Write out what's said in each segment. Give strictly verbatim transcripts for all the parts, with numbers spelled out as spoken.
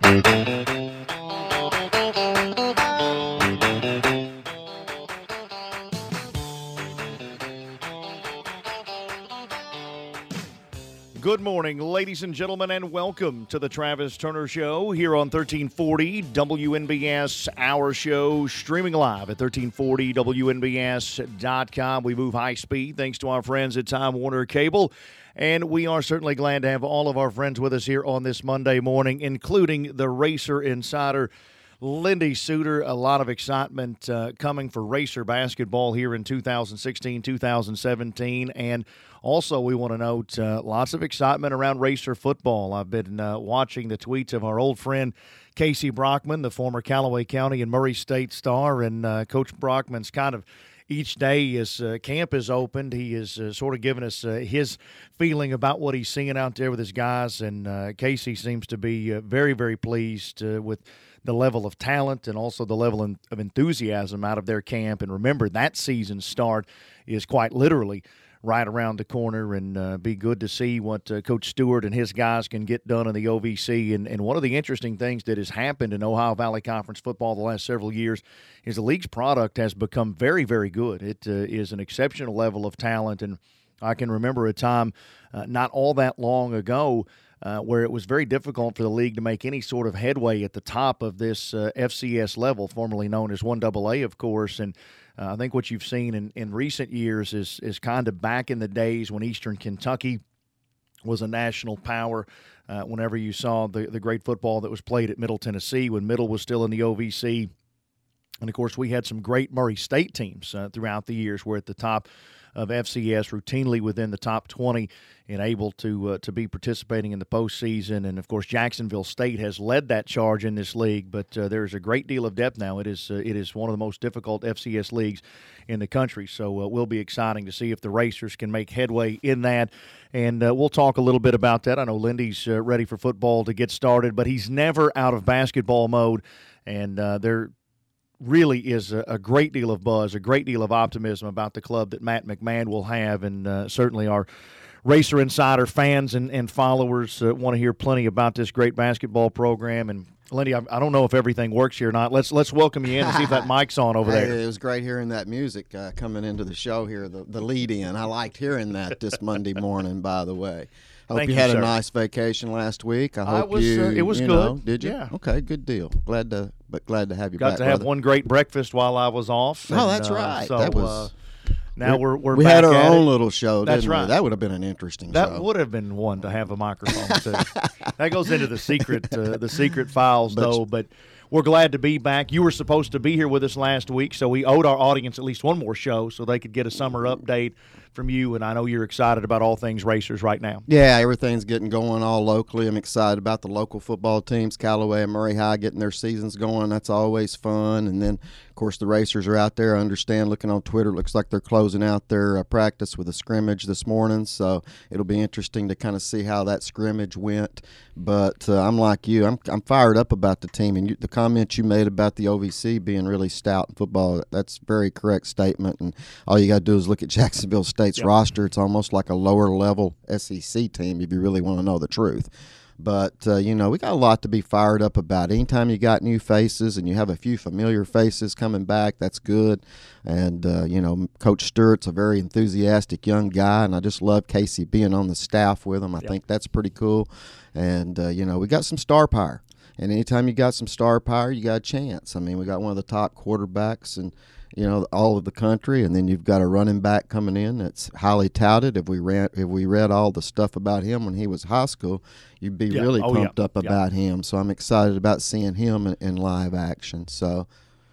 Good morning, ladies and gentlemen, and welcome to the Travis Turner Show here on thirteen forty W N B S, our show streaming live at thirteen forty W N B S dot com. We move high speed thanks to our friends at Time Warner Cable, and we are certainly glad to have all of our friends with us here on this Monday morning, including the Racer Insider, Lindy Suter. A lot of excitement uh, coming for Racer basketball here in two thousand sixteen, two thousand seventeen, and also we want to note uh, lots of excitement around Racer football. I've been uh, watching the tweets of our old friend Casey Brockman, the former Callaway County and Murray State star, and uh, Coach Brockman's kind of each day as uh, camp is opened, he is uh, sort of giving us uh, his feeling about what he's seeing out there with his guys, and uh, Casey seems to be uh, very, very pleased uh, with the level of talent and also the level of enthusiasm out of their camp. And remember, that season start is quite literally right around the corner, and uh, be good to see what uh, Coach Stewart and his guys can get done in the O V C. And, and one of the interesting things that has happened in Ohio Valley Conference football the last several years is the league's product has become very, very good. It uh, is an exceptional level of talent, and I can remember a time uh, not all that long ago Uh, where it was very difficult for the league to make any sort of headway at the top of this uh, F C S level, formerly known as one double A, of course. And uh, I think what you've seen in, in recent years is is kind of back in the days when Eastern Kentucky was a national power, uh, whenever you saw the, the great football that was played at Middle Tennessee when Middle was still in the O V C. And, of course, we had some great Murray State teams uh, throughout the years. We're at the top of F C S, routinely within the top twenty, and able to uh, to be participating in the postseason. And, of course, Jacksonville State has led that charge in this league, but uh, there's a great deal of depth now. It is uh, it is one of the most difficult F C S leagues in the country, so uh, it will be exciting to see if the Racers can make headway in that. And uh, we'll talk a little bit about that. I know Lindy's uh, ready for football to get started, but he's never out of basketball mode, and uh, they're really is a, a great deal of buzz, a great deal of optimism about the club that Matt McMahon will have, and uh, certainly our Racer Insider fans and, and followers uh, want to hear plenty about this great basketball program. And Lindy, I, I don't know if everything works here or not. Let's let's welcome you in and see if that mic's on over hey, there. It was great hearing that music uh, coming into the show here, the, the lead-in. I liked hearing that this Monday morning, by the way. I hope Thank you you, had sir. a nice vacation last week. I hope I was, you. uh, it was you good. Know, did you? Yeah. Okay, good deal. Glad to, but glad to have you Got back. to have brother. one great breakfast while I was off. Oh, and, that's uh, right. So, that was. Uh, now we're we're we back had our at own it. little show. That's didn't right. We? That would have been an interesting That show. would have been one to have a microphone to. That goes into the secret uh, the secret files, But- though. But we're glad to be back. You were supposed to be here with us last week, so we owed our audience at least one more show so they could get a summer update from you. And I know you're excited about all things Racers right now. Yeah, everything's getting going all locally. I'm excited about the local football teams, Callaway and Murray High, getting their seasons going. That's always fun. And then, of course, the Racers are out there. I understand, looking on Twitter, it looks like they're closing out their uh, practice with a scrimmage this morning. So it'll be interesting to kind of see how that scrimmage went. But uh, I'm like you. I'm I'm fired up about the team. And you, the comment you made about the O V C being really stout in football, that's a very correct statement. And all you got to do is look at Jacksonville State's Yep. roster. It's almost like a lower-level S E C team if you really want to know the truth. But, uh, you know, we got a lot to be fired up about. Anytime you got new faces and you have a few familiar faces coming back, that's good. And, uh, you know, Coach Stewart's a very enthusiastic young guy, and I just love Casey being on the staff with him. I Yep. think that's pretty cool. And, uh, you know, we got some star power. And anytime you got some star power, you got a chance. I mean, we got one of the top quarterbacks and, you know, all of the country, and then you've got a running back coming in that's highly touted. If we ran, if we read all the stuff about him when he was high school, you'd be Yeah. really Oh, pumped yeah. up Yeah. about him. So I'm excited about seeing him in, in live action. So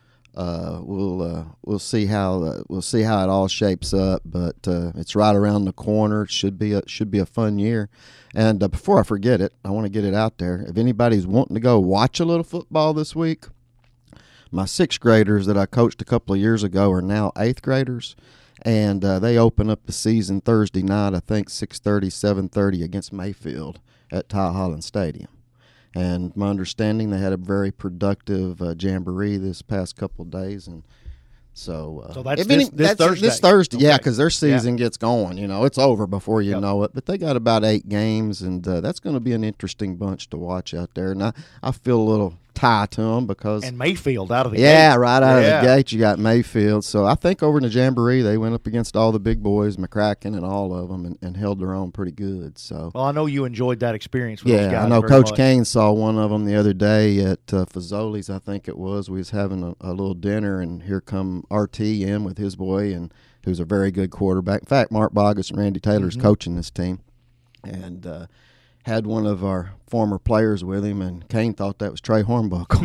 uh, we'll uh, we'll see how uh, we'll see how it all shapes up. But uh, it's right around the corner. It should be a should be a fun year. And uh, before I forget it, I want to get it out there. If anybody's wanting to go watch a little football this week, my sixth graders that I coached a couple of years ago are now eighth graders, and uh, they open up the season Thursday night, I think six thirty, seven thirty against Mayfield at Ty Holland Stadium. And my understanding, they had a very productive uh, jamboree this past couple of days, and So, uh, so that's, if this, any, this that's Thursday. This Thursday, Okay. yeah, because their season yeah. gets going. You know, it's over before you yep. know it. But they got about eight games, and uh, that's going to be an interesting bunch to watch out there. And I, I feel a little tie to them because and Mayfield out of the yeah, gate. right out yeah. of the gate you got Mayfield. So I think over in the Jamboree they went up against all the big boys, McCracken and all of them, and, and held their own pretty good. So well, I know you enjoyed that experience with yeah, those guys I know very Coach much. Kane saw one of them the other day at uh, Fazoli's, I think it was. We was having a, a little dinner, and here come R T in with his boy, and who's a very good quarterback. In fact, Mark Bogus and Randy Taylor's mm-hmm. coaching this team, and uh, had one of our former players with him, and Kane thought that was Trey Hornbuckle.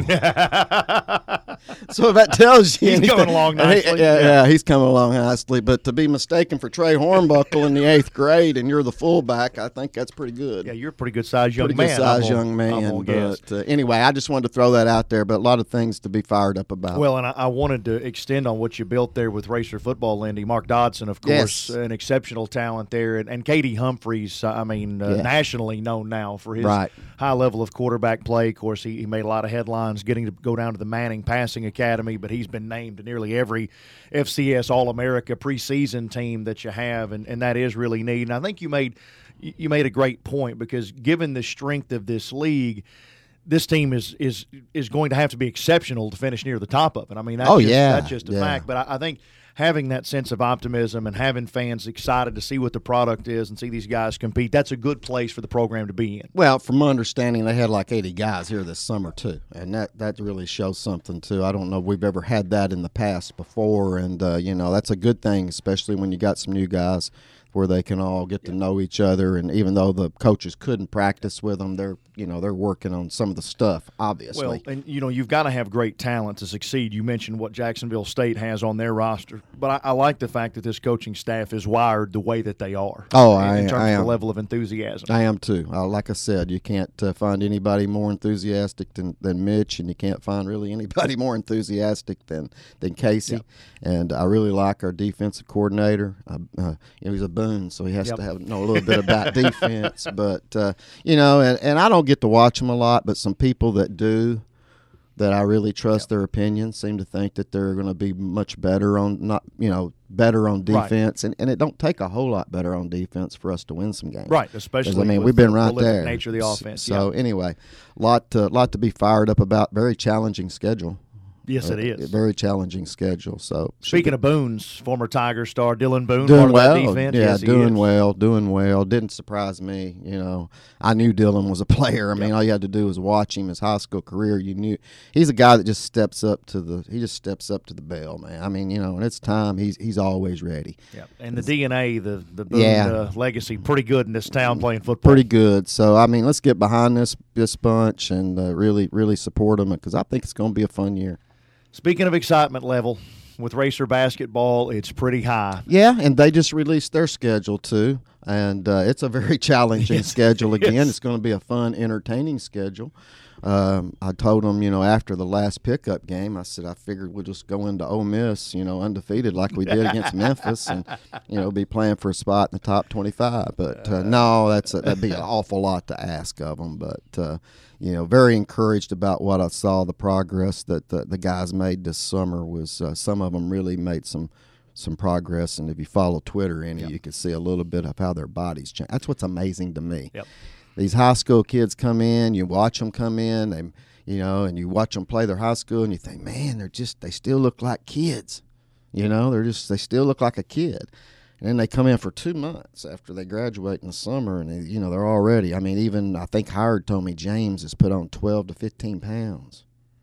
So that tells you he's anything. coming along nicely. He, yeah, yeah, yeah, he's coming along nicely. But to be mistaken for Trey Hornbuckle in the eighth grade, and you're the fullback, I think that's pretty good. Yeah, you're a pretty good sized young pretty man. Pretty good sized I'm young gonna, man. I'm But uh, anyway, I just wanted to throw that out there. But a lot of things to be fired up about. Well, and I, I wanted to extend on what you built there with Racer football, Lindy. Mark Dodson, of course, yes. an exceptional talent there, and, and Katie Humphreys. I mean, uh, yeah. nationally known now for his right. high level of quarterback play. Of course, he, he made a lot of headlines getting to go down to the Manning Passing Academy, but he's been named to nearly every F C S All-America preseason team that you have, and, and that is really neat. And I think you made you made a great point, because given the strength of this league, this team is is is going to have to be exceptional to finish near the top of it. I mean, that's oh, just, yeah. that's just a yeah. fact. But I, I think having that sense of optimism and having fans excited to see what the product is and see these guys compete, that's a good place for the program to be in. Well, from my understanding, they had like eighty guys here this summer too, and that, that really shows something too. I don't know if we've ever had that in the past before, and uh, you know, that's a good thing, especially when you got some new guys where they can all get to know each other. And even though the coaches couldn't practice with them, they're you know they're working on some of the stuff, obviously. Well, and you know you've got to have great talent to succeed. You mentioned what Jacksonville State has on their roster, but I, I like the fact that this coaching staff is wired the way that they are. Oh, in, I, in terms I of am. the level of enthusiasm. I am too. Uh, like I said, you can't uh, find anybody more enthusiastic than, than Mitch, and you can't find really anybody more enthusiastic than than Casey. Yep. And I really like our defensive coordinator. Uh, uh, you know, he's a Boone, so he has Yep. to have know a little bit about defense. But uh, you know, and, and I don't get to watch them a lot, but some people that do, that I really trust yep. their opinions, seem to think that they're going to be much better on not you know better on defense, right. and, and it don't take a whole lot better on defense for us to win some games. Right, especially I mean with we've been the right there. Nature of the offense. So yeah. anyway, lot to, lot to be fired up about. Very challenging schedule. Yes, uh, it is. Very challenging schedule. So speaking of Boone's, former Tiger star Dylan Boone, doing part well. of that defense. Yeah, yes, doing is. well, doing well. Didn't surprise me. You know, I knew Dylan was a player. I mean, yep. all you had to do was watch him his high school career. You knew he's a guy that just steps up to the. He just steps up to the bell, man. I mean, you know, when it's time, he's he's always ready. Yeah, and the D N A, the the Boone yeah. uh, legacy, pretty good in this town playing football. Pretty good. So I mean, let's get behind this this bunch and uh, really really support them, because I think it's going to be a fun year. Speaking of excitement level, with Racer basketball, it's pretty high. Yeah, and they just released their schedule too, and uh, it's a very challenging yes, schedule again. yes. It's going to be a fun, entertaining schedule. Um, I told them, you know, after the last pickup game, I said I figured we'll just go into Ole Miss, you know, undefeated like we did against Memphis, and you know, be playing for a spot in the top twenty-five. But uh, no, that's a, that'd be an awful lot to ask of them. But uh, you know, very encouraged about what I saw. The progress that the, the guys made this summer was uh, some of them really made some. some progress, and if you follow Twitter any, yep. you can see a little bit of how their bodies change. That's what's amazing to me. Yep. These high school kids come in, you watch them come in, they, you know, and you watch them play their high school, and you think, man, they're just, they still look like kids. You know, they're just, they still look like a kid. And then they come in for two months after they graduate in the summer, and, they, you know, they're already, I mean, even, I think Howard told me James has put on twelve to fifteen pounds.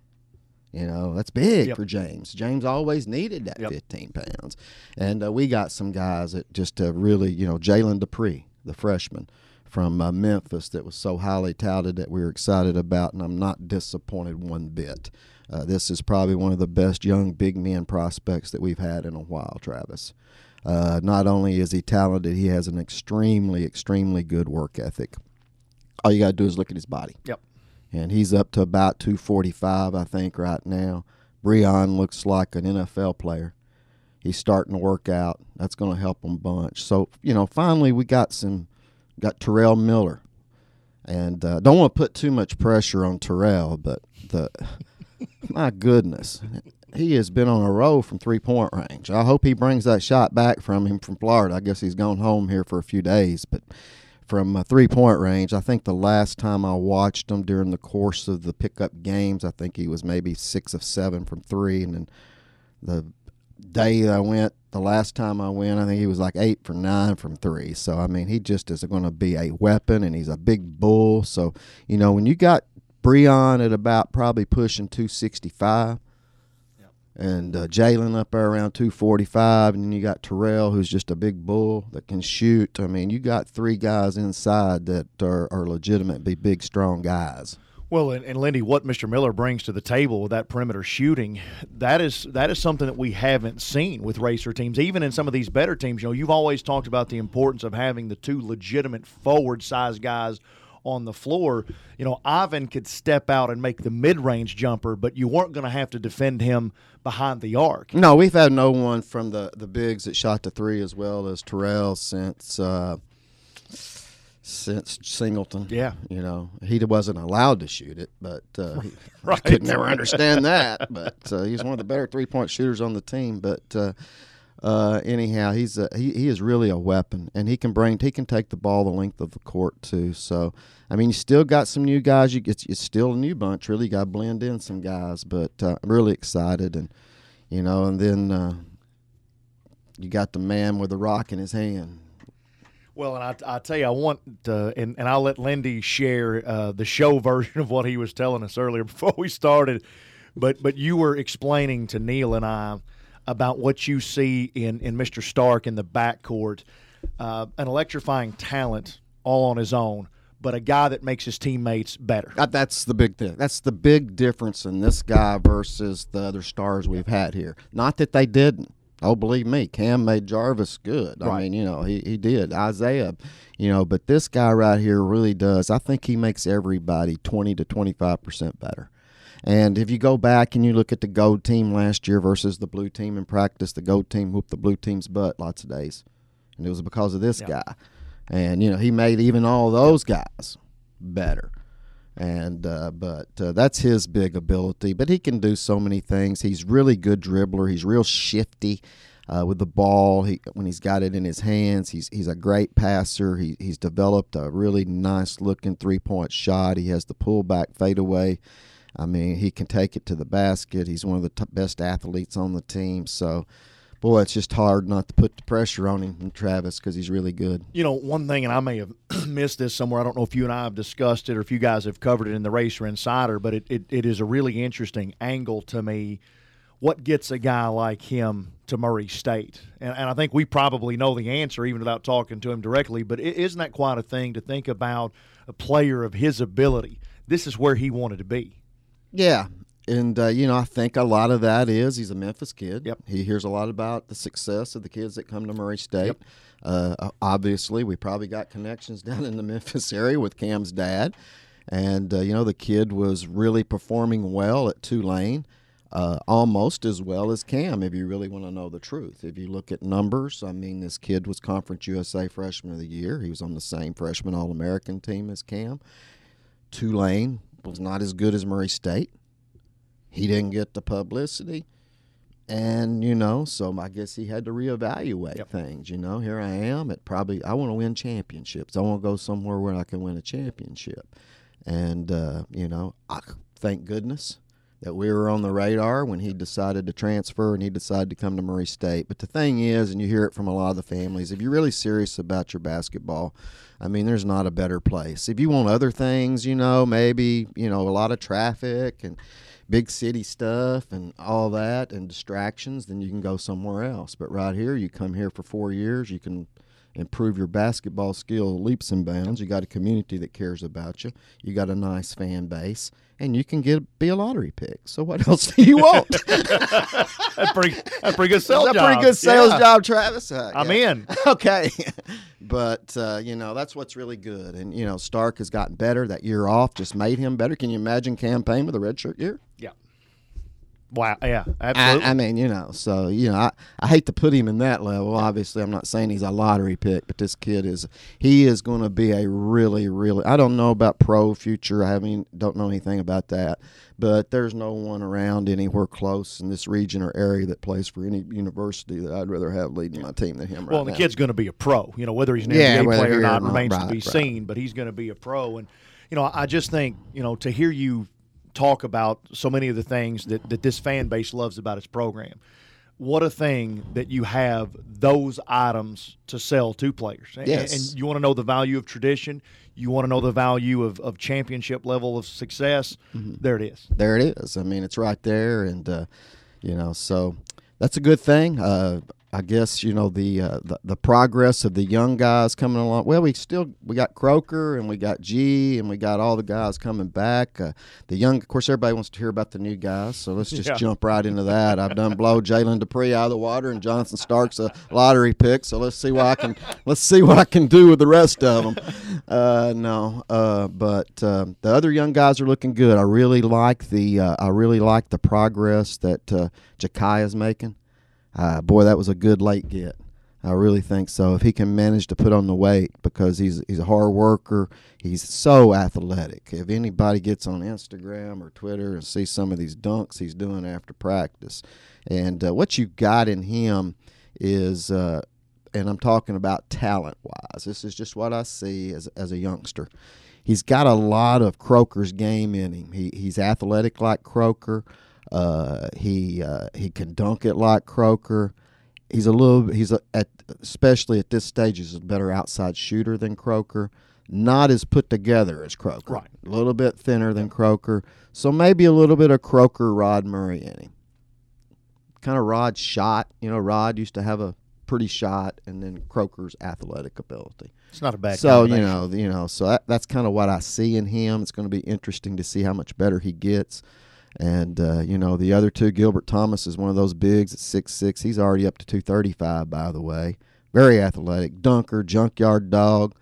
You know, that's big yep. for James. James always needed that yep. fifteen pounds. And uh, we got some guys that just uh, really, you know, Jalen Dupree, the freshman from uh, Memphis that was so highly touted that we were excited about, and I'm not disappointed one bit. Uh, this is probably one of the best young big men prospects that we've had in a while, Travis. Uh, not only is he talented, he has an extremely, extremely good work ethic. All you got to do is look at his body. Yep. And he's up to about two forty-five, I think, right now. Breon looks like an N F L player. He's starting to work out. That's going to help him a bunch. So, you know, finally we got some, got Terrell Miller. And uh, don't want to put too much pressure on Terrell, but the, my goodness. he has been on a roll from three-point range. I hope he brings that shot back from him from Florida. I guess he's gone home here for a few days, but from uh, three-point range, I think the last time I watched him during the course of the pickup games, I think he was maybe six of seven from three, and then the day I went, the last time I went, I think he was like eight for nine from three. So, I mean, he just is going to be a weapon, and he's a big bull. So, you know, when you got Breon at about probably pushing two sixty-five, yep. and uh, Jalen up there around two forty-five, and then you got Terrell, who's just a big bull that can shoot. I mean, you got three guys inside that are, are legitimate, be big, strong guys. Well, and, and Lindy, what Mister Miller brings to the table with that perimeter shooting, that is that is something that we haven't seen with racer teams, even in some of these better teams. You know, you've always talked about the importance of having the two legitimate forward-sized guys on the floor. You know, Ivan could step out and make the mid-range jumper, but you weren't going to have to defend him behind the arc. No, we've had no one from the, the bigs that shot the three as well as Terrell since uh, – since Singleton. Yeah. You know, he wasn't allowed to shoot it, but uh, he right. could never understand that. But uh, he's one of the better three-point shooters on the team. But uh, uh, anyhow, he's a, he, he is really a weapon, and he can bring he can take the ball the length of the court too. So, I mean, you still got some new guys. You It's, it's still a new bunch. Really got to blend in some guys, but uh, I'm really excited. And, you know, and then uh, you got the man with the rock in his hand. Well, and I, I tell you, I want to, and, and I'll let Lindy share uh, the show version of what he was telling us earlier before we started. But but you were explaining to Neil and I about what you see in, in Mister Stark in the backcourt, uh, an electrifying talent all on his own, but a guy that makes his teammates better. That's the big thing. That's the big difference in this guy versus the other stars we've had here. Not that they didn't. Oh, believe me, Cam made Jarvis good. I right. mean, you know, he, he did. Isaiah, you know, but this guy right here really does. I think he makes everybody twenty to twenty-five percent better. And if you go back and you look at the gold team last year versus the blue team in practice, the gold team whooped the blue team's butt lots of days. And it was because of this yeah. guy. And, you know, he made even all those guys better. And uh, but uh, that's his big ability. But he can do so many things. He's really good dribbler. He's real shifty uh, with the ball. He when he's got it in his hands, he's he's a great passer. He he's developed a really nice looking three point shot. He has the pullback fadeaway. I mean, he can take it to the basket. He's one of the t- best athletes on the team. So, boy, it's just hard not to put the pressure on him, Travis, because he's really good. You know, one thing, and I may have missed this somewhere, I don't know if you and I have discussed it or if you guys have covered it in the Racer Insider, but it, it, it is a really interesting angle to me. What gets a guy like him to Murray State? And, and I think we probably know the answer even without talking to him directly, but isn't that quite a thing to think about a player of his ability? This is where he wanted to be. Yeah. And, uh, you know, I think a lot of that is he's a Memphis kid. Yep. He hears a lot about the success of the kids that come to Murray State. Yep. Uh, obviously, we probably got connections down in the Memphis area with Cam's dad. And, uh, you know, the kid was really performing well at Tulane, uh, almost as well as Cam, if you really want to know the truth. If you look at numbers, I mean, this kid was Conference U S A Freshman of the Year. He was on the same freshman All-American team as Cam. Tulane was not as good as Murray State. He didn't get the publicity. And, you know, so I guess he had to reevaluate yep. things. You know, here I am at probably, I want to win championships. I want to go somewhere where I can win a championship. And, uh, you know, I, thank goodness that we were on the radar when he decided to transfer and he decided to come to Murray State. But the thing is, and you hear it from a lot of the families, if you're really serious about your basketball, I mean, there's not a better place. If you want other things, you know, maybe, you know, a lot of traffic and big city stuff and all that and distractions, then you can go somewhere else. But right here, you come here for four years, you can improve your basketball skill leaps and bounds. You got a community that cares about you. You got a nice fan base, and you can get be a lottery pick. So what else do you want? That's pretty, that's pretty good sales that's job. a pretty good sales yeah. job, Travis. Uh, I'm yeah. in. Okay. But, uh, you know, that's what's really good. And, you know, Stark has gotten better. That year off just made him better. Can you imagine campaign with a redshirt year? Yeah. Wow, yeah, absolutely. I, I mean, you know, so, you know, I, I hate to put him in that level. Obviously, I'm not saying he's a lottery pick, but this kid is, he is going to be a really, really, I don't know about pro future. I haven't, don't know anything about that, but there's no one around anywhere close in this region or area that plays for any university that I'd rather have leading my team than him right well, now. the kid's going to be a pro. You know, whether he's an Yeah, N B A whether player or here not or not, remains to right, be right. seen, but he's going to be a pro. And, you know, I just think, you know, to hear you talk about so many of the things that, that this fan base loves about its program. What a thing that you have those items to sell to players. Yes. And, and you want to know the value of tradition. You want to know the value of, of championship level of success. Mm-hmm. There it is. There it is. I mean, it's right there. And, uh, you know, so that's a good thing. Uh, I guess, you know, the, uh, the the progress of the young guys coming along. Well, we still we got Croker and we got G and we got all the guys coming back. Uh, the young, of course, everybody wants to hear about the new guys, so let's just yeah. jump right into that. I've done blow Jalen Dupree out of the water, and Johnson Stark's a lottery pick. So let's see what I can let's see what I can do with the rest of them. Uh, no, uh, but uh, the other young guys are looking good. I really like the uh, I really like the progress that uh, Jakai's making. Uh, boy, that was a good late get. I really think so. If he can manage to put on the weight, because he's he's a hard worker, he's so athletic. If anybody gets on Instagram or Twitter and sees some of these dunks he's doing after practice, and uh, what you got in him is, uh, and I'm talking about talent-wise, this is just what I see as as a youngster. He's got a lot of Croker's game in him. He he's athletic like Croker. Uh, he uh, he can dunk it like Croker. He's a little he's a, at especially at this stage he's a better outside shooter than Croker. Not as put together as Croker. Right. A little bit thinner than Croker. So maybe a little bit of Croker Rod Murray in him. Kind of Rod's shot. You know, Rod used to have a pretty shot, and then Croker's athletic ability. It's not a bad So, you know, you know, so that, that's kind of what I see in him. It's going to be interesting to see how much better he gets. And, uh, you know, the other two, Gilbert Thomas is one of those bigs at six six. He's already up to two thirty-five, by the way. Very athletic. Dunker, junkyard dog.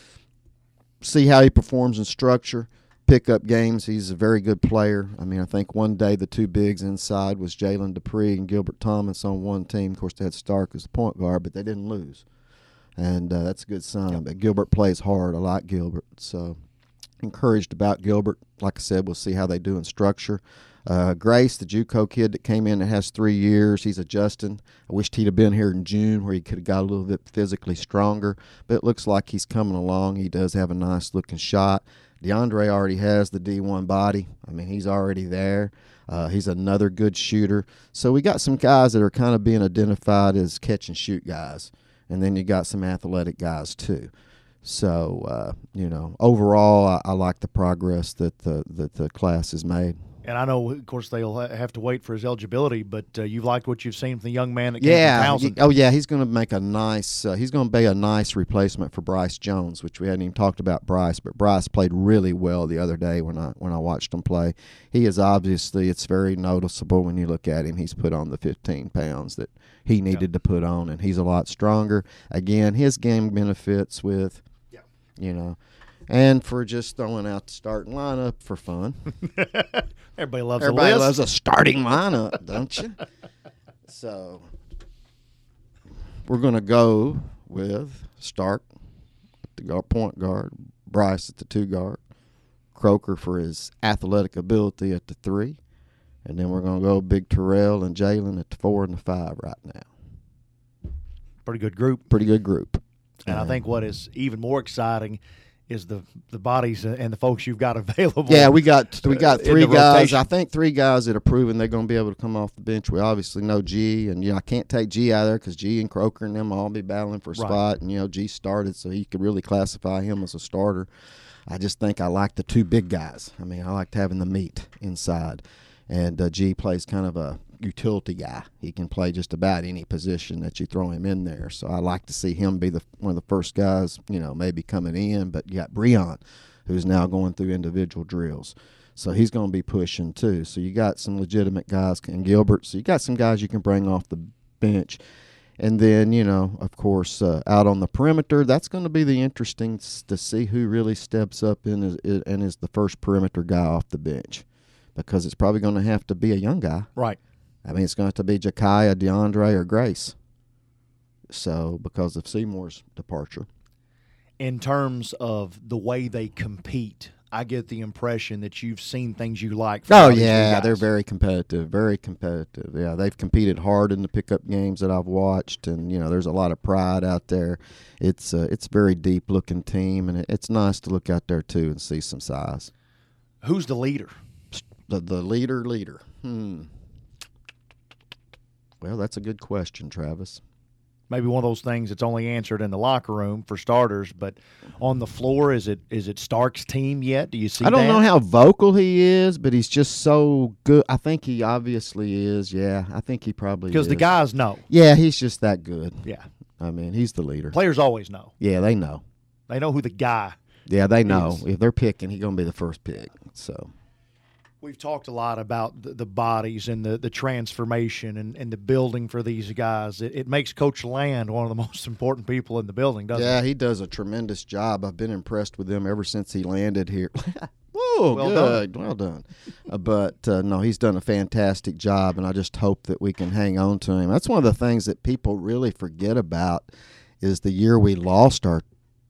See how he performs in structure. Pickup games, he's a very good player. I mean, I think one day the two bigs inside was Jalen Dupree and Gilbert Thomas on one team. Of course, they had Stark as the point guard, but they didn't lose. And uh, that's a good sign. Yep. But Gilbert plays hard. I like Gilbert. So encouraged about Gilbert. Like I said, we'll see how they do in structure. Uh, Grace, the JUCO kid that came in that has three years, he's adjusting. I wished he'd have been here in June where he could have got a little bit physically stronger, but it looks like he's coming along. He does have a nice-looking shot. DeAndre already has the D one body. I mean, he's already there. Uh, he's another good shooter. So we got some guys that are kind of being identified as catch-and-shoot guys, and then you got some athletic guys too. So, uh, you know, overall, I, I like the progress that the that the class has made. And I know, of course, they'll have to wait for his eligibility, but uh, you've liked what you've seen from the young man that came yeah. from Townsend. Oh, yeah, he's going to make a nice uh, – he's going to be a nice replacement for Bryce Jones, which we hadn't even talked about Bryce, but Bryce played really well the other day when I when I watched him play. He is obviously – it's very noticeable when you look at him. He's put on the fifteen pounds that he needed yeah. to put on, and he's a lot stronger. Again, his game benefits with, yeah. you know – and for just throwing out the starting lineup for fun. Everybody loves Everybody a list. loves a starting lineup, don't you? So we're going to go with Stark at the guard, point guard, Bryce at the two guard, Croker for his athletic ability at the three, and then we're going to go Big Terrell and Jalen at the four and the five right now. Pretty good group. Pretty good group. And uh, I think what is even more exciting is the the bodies and the folks you've got available. Yeah, we got we got three guys. Rotation. I think three guys that are proven they're going to be able to come off the bench. We obviously know G, and you know I can't take G out of there because G and Croker and them will all be battling for a right. spot. And you know G started, so he could really classify him as a starter. I just think I like the two big guys. I mean, I liked having the meat inside, and uh, G plays kind of a utility guy. He can play just about any position that you throw him in there. So I like to see him be the one of the first guys, you know, maybe coming in. But you got Breon, who's now going through individual drills. So he's going to be pushing too. So you got some legitimate guys, and Gilbert. So you got some guys you can bring off the bench. And then, you know, of course, uh, out on the perimeter, that's going to be the interesting to see who really steps up and is, and is the first perimeter guy off the bench. Because it's probably going to have to be a young guy. Right. I mean, it's going to have to be Jakaya, DeAndre, or Grace. So, because of Seymour's departure. In terms of the way they compete, I get the impression that you've seen things you like. From Oh, these yeah, guys. they're very competitive, very competitive. Yeah, they've competed hard in the pickup games that I've watched, and, you know, there's a lot of pride out there. It's a, it's a very deep-looking team, and it, it's nice to look out there, too, and see some size. Who's the leader? The, the leader, leader. Hmm. Well, that's a good question, Travis. Maybe one of those things that's only answered in the locker room for starters, but on the floor, is it is it Stark's team yet? Do you see I don't that? know how vocal he is, but he's just so good. I think he obviously is, yeah. I think he probably is. Because the guys know. Yeah, he's just that good. Yeah. I mean, he's the leader. Players always know. Yeah, they know. They know who the guy Yeah, they know. is. If they're picking, he's going to be the first pick. So We've talked a lot about the, the bodies and the, the transformation and, and the building for these guys. It, it makes Coach Land one of the most important people in the building, doesn't yeah, it? he does a tremendous job. I've been impressed with him ever since he landed here. Whoa, Well good. Well done. Uh, but, uh, no, he's done a fantastic job, and I just hope that we can hang on to him. That's one of the things that people really forget about is the year we lost our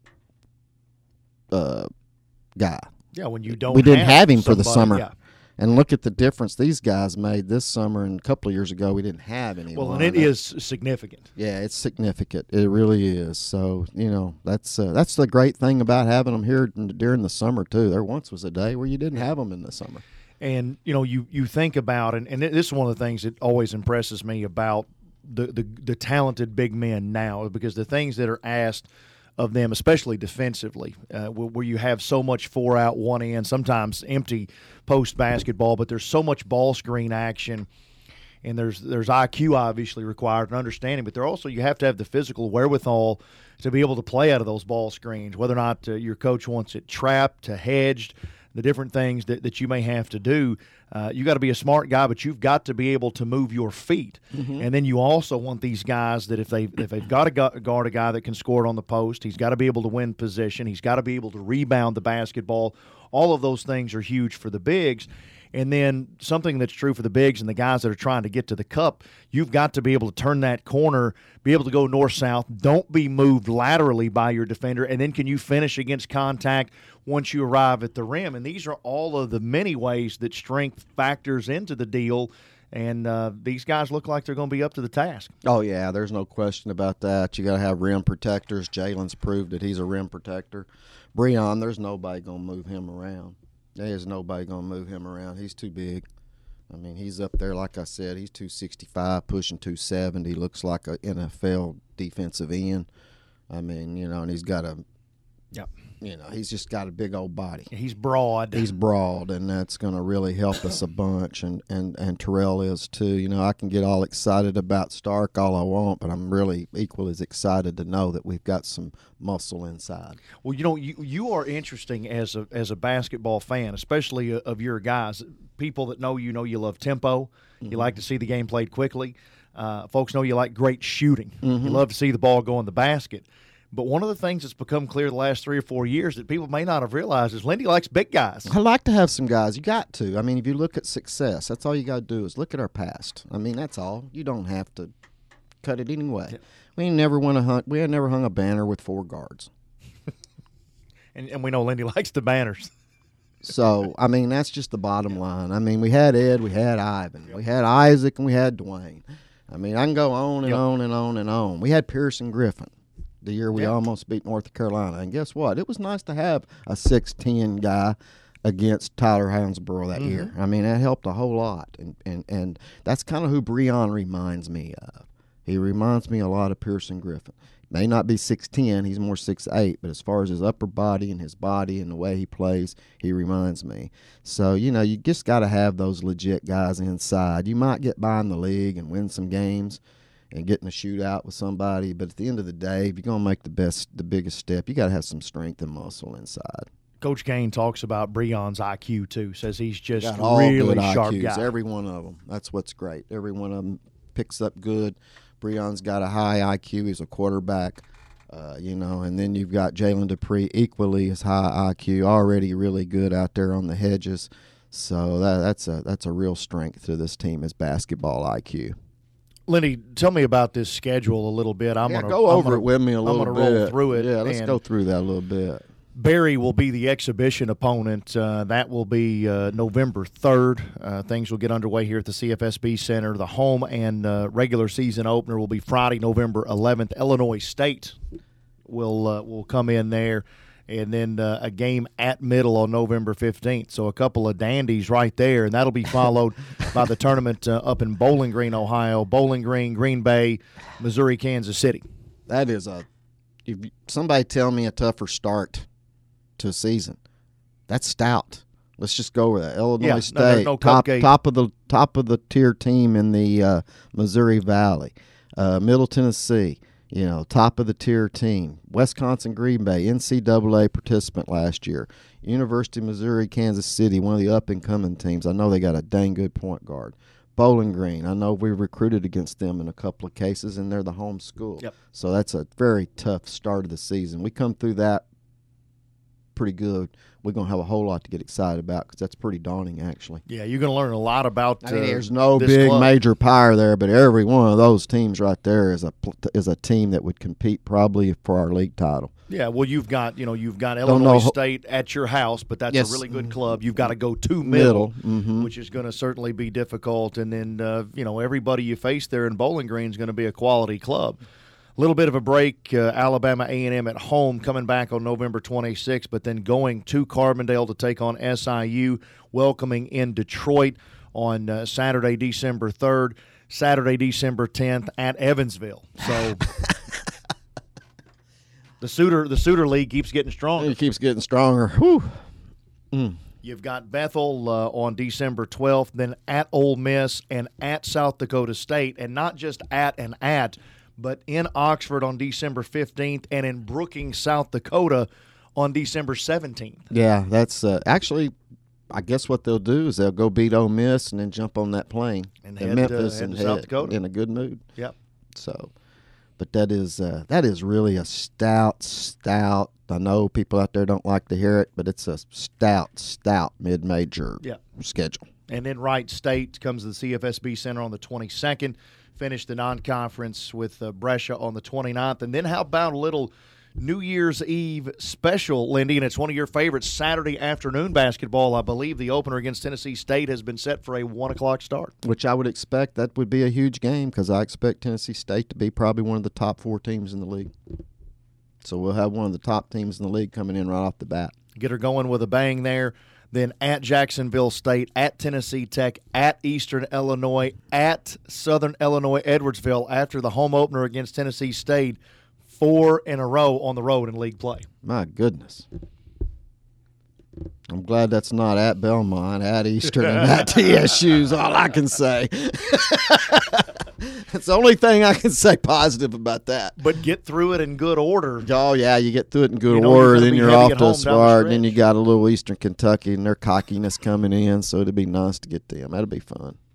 uh, guy. Yeah, when you don't We didn't have, have him for the somebody- summer. Yeah. And look at the difference these guys made this summer, and a couple of years ago we didn't have anyone. Well, and it is significant. Yeah, it's significant. It really is. So, you know, that's uh, that's the great thing about having them here during the summer, too. There once was a day where you didn't have them in the summer. And, you know, you, you think about, and, and this is one of the things that always impresses me about the, the, the talented big men now, because the things that are asked of them, especially defensively, uh, where, where you have so much four out, one in, sometimes empty post basketball, but there's so much ball screen action, and there's there's I Q obviously required and understanding, but there also you have to have the physical wherewithal to be able to play out of those ball screens, whether or not uh, your coach wants it trapped, to hedged, the different things that, that you may have to do. Uh, you got to be a smart guy, but you've got to be able to move your feet. Mm-hmm. And then you also want these guys that if, they, if they've got to guard a guy that can score it on the post, he's got to be able to win position. He's got to be able to rebound the basketball. All of those things are huge for the bigs. And then something that's true for the bigs and the guys that are trying to get to the cup, you've got to be able to turn that corner, be able to go north-south, don't be moved laterally by your defender, and then can you finish against contact once you arrive at the rim? And these are all of the many ways that strength factors into the deal, and uh, these guys look like they're going to be up to the task. Oh, yeah, there's no question about that. You got to have rim protectors. Jalen's proved that he's a rim protector. Breon, there's nobody going to move him around. There's nobody going to move him around. He's too big. I mean, he's up there, like I said, he's two sixty-five, pushing two seventy. Looks like an N F L defensive end. I mean, you know, and he's got a, yep. you know, he's just got a big old body. He's broad. He's broad, and that's going to really help us a bunch, and, and, and Terrell is too. You know, I can get all excited about Stark all I want, but I'm really equally as excited to know that we've got some muscle inside. Well, you know, you, you are interesting as a as a basketball fan, especially of your guys. People that know you know you love tempo. Mm-hmm. You like to see the game played quickly. Uh, folks know you like great shooting. Mm-hmm. You love to see the ball go in the basket. But one of the things that's become clear the last three or four years that people may not have realized is Lindy likes big guys. I like to have some guys. You got to. I mean, if you look at success, that's all you got to do is look at our past. I mean, that's all. You don't have to cut it anyway. Yeah. We ain't never won a hunt. We had never hung a banner with four guards. and, and we know Lindy likes the banners. So, I mean, that's just the bottom line. I mean, we had Ed, we had Ivan, yep. we had Isaac, and we had Dwayne. I mean, I can go on and yep. on and on and on. We had Pearson Griffin the year we yep. almost beat North Carolina. And guess what? It was nice to have a six ten guy against Tyler Hounsborough that mm-hmm. year. I mean, that helped a whole lot. And, and, and that's kind of who Breon reminds me of. He reminds me a lot of Pearson Griffin. May not be six ten, he's more six eight, but as far as his upper body and his body and the way he plays, he reminds me. So, you know, you just got to have those legit guys inside. You might get by in the league and win some games and get in a shootout with somebody, but at the end of the day, if you're going to make the best, the biggest step, you got to have some strength and muscle inside. Coach Kane talks about Breon's I Q, too, says he's just got all really good sharp I Qs, guy. Every one of them. That's what's great. Every one of them picks up good. Breon's got a high I Q. He's a quarterback, uh, you know, and then you've got Jalen Dupree, equally as high I Q, already really good out there on the hedges. So that, that's a that's a real strength to this team is basketball I Q. Lenny, tell me about this schedule a little bit. I'm yeah, gonna go I'm over gonna, it with me a little I'm bit. gonna roll through it. Yeah, let's and go through that a little bit. Berry will be the exhibition opponent. Uh, that will be uh, November third. Uh, things will get underway here at the C F S B Center. The home and uh, regular season opener will be Friday, November eleventh. Illinois State will uh, will come in there, and then uh, a game at Middle on November fifteenth. So a couple of dandies right there, and that'll be followed by the tournament uh, up in Bowling Green, Ohio. Bowling Green, Green Bay, Missouri, Kansas City. That is a if somebody tell me a tougher start to a season. That's stout. Let's just go with that. Illinois yeah, State, no, no top cupcake. top of the top of the tier team in the uh, Missouri Valley. Uh, Middle Tennessee, you know, top of the tier team. Wisconsin, Green Bay, N C double A participant last year. University of Missouri, Kansas City, one of the up and coming teams. I know they got a dang good point guard. Bowling Green, I know we recruited against them in a couple of cases, and they're the home school. Yep. So that's a very tough start of the season. We come through that pretty good. We're going to have a whole lot to get excited about because that's pretty daunting, actually. Yeah, you're going to learn a lot about I mean, uh, there's no this big club. major power there, but every one of those teams right there is a is a team that would compete probably for our league title. Yeah, well, you've got you know you've got Don't Illinois know. State at your house, but that's Yes. a really good club. You've got to go to Middle, Middle, mhm. which is going to certainly be difficult. And then uh, you know everybody you face there in Bowling Green is going to be a quality club. A little bit of a break, uh, Alabama A and M at home coming back on November twenty-sixth, but then going to Carbondale to take on S I U, welcoming in Detroit on uh, Saturday, December third, Saturday, December tenth at Evansville. So the Suitor the Suitor League keeps getting stronger. It keeps getting stronger. Whew. Mm. You've got Bethel uh, on December twelfth, then at Ole Miss and at South Dakota State, and not just at and at, but in Oxford on December fifteenth and in Brookings, South Dakota on December seventeenth. Yeah, that's uh, actually, I guess what they'll do is they'll go beat Ole Miss and then jump on that plane And in head, Memphis uh, head and to South head Dakota. in a good mood. Yep. So, but that is uh, that is really a stout, stout. I know people out there don't like to hear it, but it's a stout, stout mid-major Yep. schedule. And then Wright State comes to the C F S B Center on the twenty-second. Finish the non-conference with uh, Brescia on the twenty-ninth. And then how about a little New Year's Eve special, Lindy? And it's one of your favorites, Saturday afternoon basketball. I believe the opener against Tennessee State has been set for a one o'clock start. Which I would expect that would be a huge game because I expect Tennessee State to be probably one of the top four teams in the league. So we'll have one of the top teams in the league coming in right off the bat. Get her going with a bang there. Then at Jacksonville State, at Tennessee Tech, at Eastern Illinois, at Southern Illinois Edwardsville after the home opener against Tennessee State. Four in a row on the road in league play. My goodness. I'm glad that's not at Belmont, at Eastern, and at T S U is all I can say. That's the only thing I can say positive about that. But get through it in good order. Oh, yeah, you get through it in good You know you're order, gonna then be you're heavy off at to home a down the start, and then you stretch. got a little Eastern Kentucky and their cockiness coming in, so it'd be nice to get them. That'd be fun.